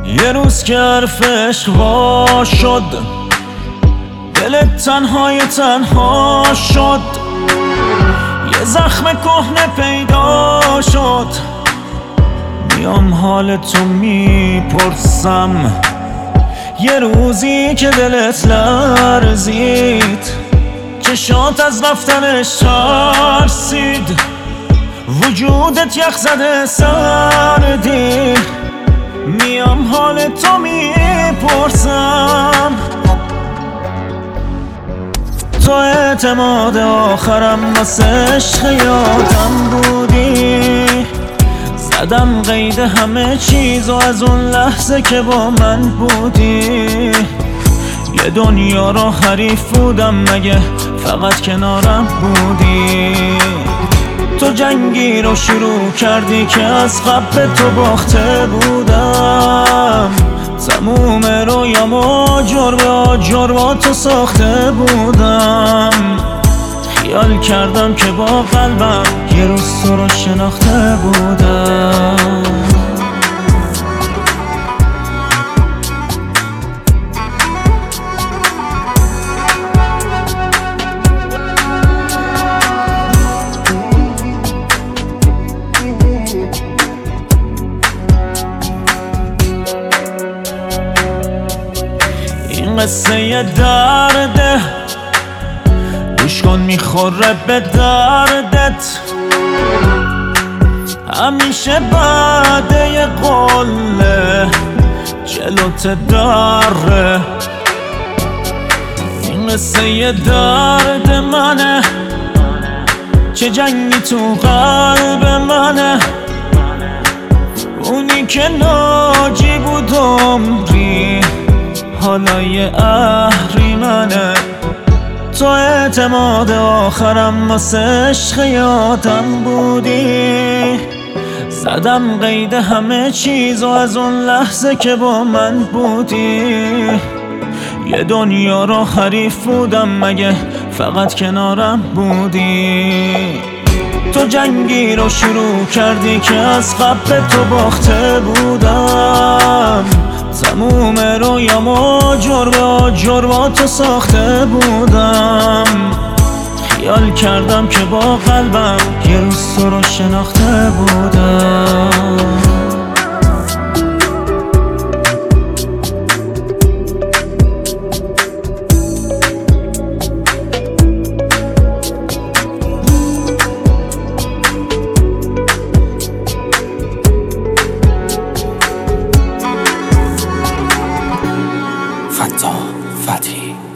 یه روز که حرف عشق وا شد، دلت تنها شد، یه زخم کهنه پیدا شد. میام حال تو میپرسم، یه روزی که دلت لرزید، چشات از رفتنش ترسید، وجودت یخ زده سردی. میام حال تو میپرسم، تو اعتماد آخرم واسه عشق یادم بودی. زدم قید همه چیز و از اون لحظه که با من بودی، یه دنیا رو حریف بودم مگه فقط کنارم بودی. تو جنگی رو شروع کردی که از قبل تو باخته بودم. تموم رویامو جور با تو ساخته بودم. خیال کردم که با قلبم یه روز تو رو شناخته بودم. این قصه یه درده، گوش کن میخوره به دردت. همیشه بعد یه قله جلوت داره. این قصه یه درد منه، چه جنگی تو قلب منه. اونی که ناجی بود عمری، حالا یه اهریمنه. تو اعتماد آخرم واسه عشق یادم بودی. زدم قید همه چیز و از اون لحظه که با من بودی، یه دنیا رو حریف بودم مگه فقط کنارم بودی. تو جنگی رو شروع کردی که از قبل تو باخته بودم. تموم رویامو جور با تو ساخته بودم. خیال کردم که با قلبم یه روز تو رو شناخته بودم. فتا فتحی